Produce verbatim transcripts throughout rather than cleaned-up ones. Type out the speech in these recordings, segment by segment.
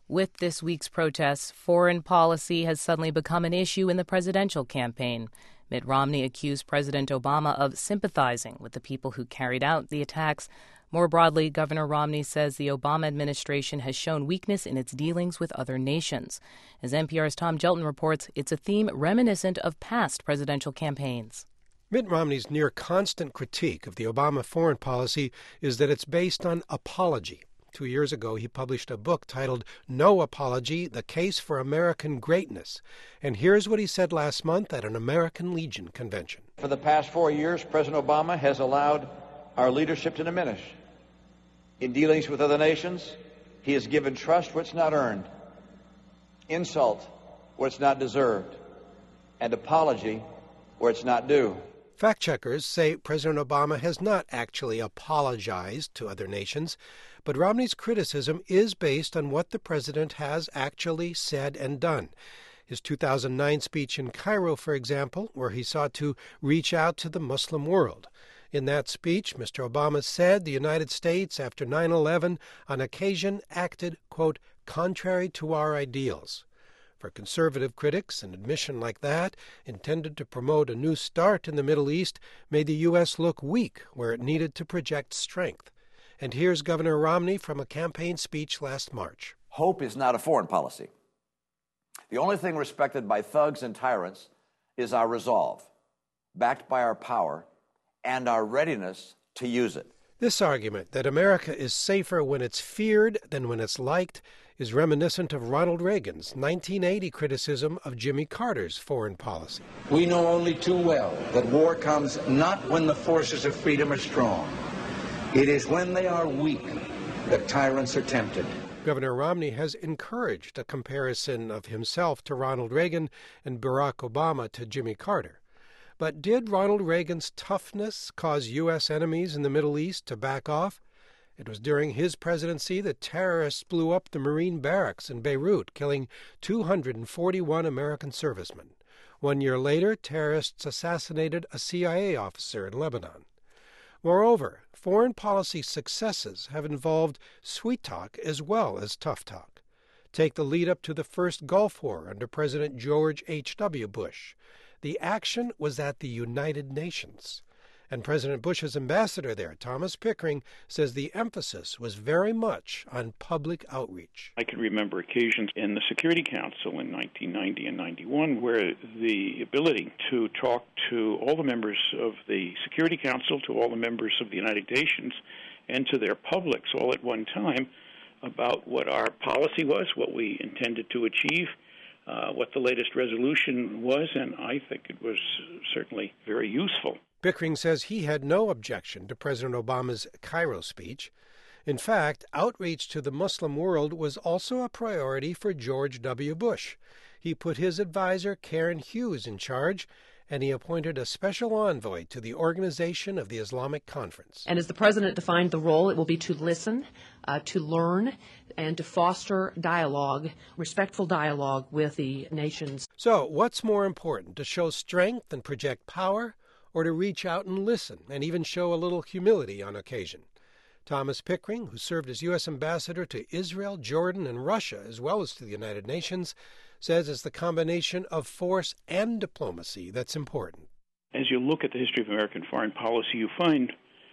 With this week's protests, foreign policy has suddenly become an issue in the presidential campaign. Mitt Romney accused President Obama of sympathizing with the people who carried out the attacks. More broadly, Governor Romney says the Obama administration has shown weakness in its dealings with other nations. As N P R's Tom Gelton reports, it's a theme reminiscent of past presidential campaigns. Mitt Romney's near constant critique of the Obama foreign policy is that it's based on apology. Two years ago, he published a book titled No Apology, The Case for American Greatness. And here's what he said last month at an American Legion convention. For the past four years, President Obama has allowed our leadership to diminish. In dealings with other nations, he has given trust where it's not earned, insult where it's not deserved, and apology where it's not due. Fact-checkers say President Obama has not actually apologized to other nations, but Romney's criticism is based on what the president has actually said and done. His two thousand nine speech in Cairo, for example, where he sought to reach out to the Muslim world. In that speech, Mister Obama said the United States, after nine eleven, on occasion acted, quote, contrary to our ideals. For conservative critics, an admission like that, intended to promote a new start in the Middle East, made the U S look weak where it needed to project strength. And here's Governor Romney from a campaign speech last March. Hope is not a foreign policy. The only thing respected by thugs and tyrants is our resolve, backed by our power and our readiness to use it. This argument that America is safer when it's feared than when it's liked is reminiscent of Ronald Reagan's nineteen eighty criticism of Jimmy Carter's foreign policy. We know only too well that war comes not when the forces of freedom are strong. It is when they are weak that tyrants are tempted. Governor Romney has encouraged a comparison of himself to Ronald Reagan and Barack Obama to Jimmy Carter. But did Ronald Reagan's toughness cause U S enemies in the Middle East to back off? It was during his presidency that terrorists blew up the Marine barracks in Beirut, killing two hundred forty-one American servicemen. One year later, terrorists assassinated a C I A officer in Lebanon. Moreover, foreign policy successes have involved sweet talk as well as tough talk. Take the lead up to the first Gulf War under President George H W. Bush. The action was at the United Nations. And President Bush's ambassador there, Thomas Pickering, says the emphasis was very much on public outreach. I can remember occasions in the Security Council in nineteen ninety and ninety-one where the ability to talk to all the members of the Security Council, to all the members of the United Nations, and to their publics all at one time about what our policy was, what we intended to achieve, uh, what the latest resolution was, and I think it was certainly very useful. Pickering says he had no objection to President Obama's Cairo speech. In fact, outreach to the Muslim world was also a priority for George W. Bush. He put his advisor Karen Hughes in charge, and he appointed a special envoy to the Organization of the Islamic Conference. And as the president defined the role, it will be to listen, uh, to learn, and to foster dialogue, respectful dialogue with the nations. So what's more important, to show strength and project power, or to reach out and listen and even show a little humility on occasion? Thomas Pickering, who served as U S ambassador to Israel, Jordan, and Russia, as well as to the United Nations, says it's the combination of force and diplomacy that's important. As you look at the history of American foreign policy, you find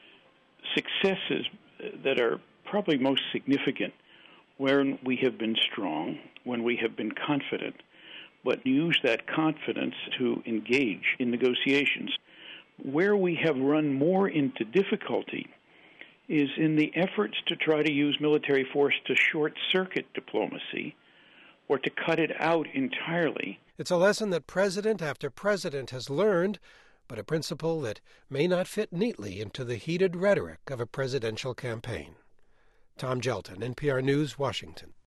successes that are probably most significant when we have been strong, when we have been confident, but use that confidence to engage in negotiations. Where we have run more into difficulty is in the efforts to try to use military force to short-circuit diplomacy or to cut it out entirely. It's a lesson that president after president has learned, but a principle that may not fit neatly into the heated rhetoric of a presidential campaign. Tom Gelton, N P R News, Washington.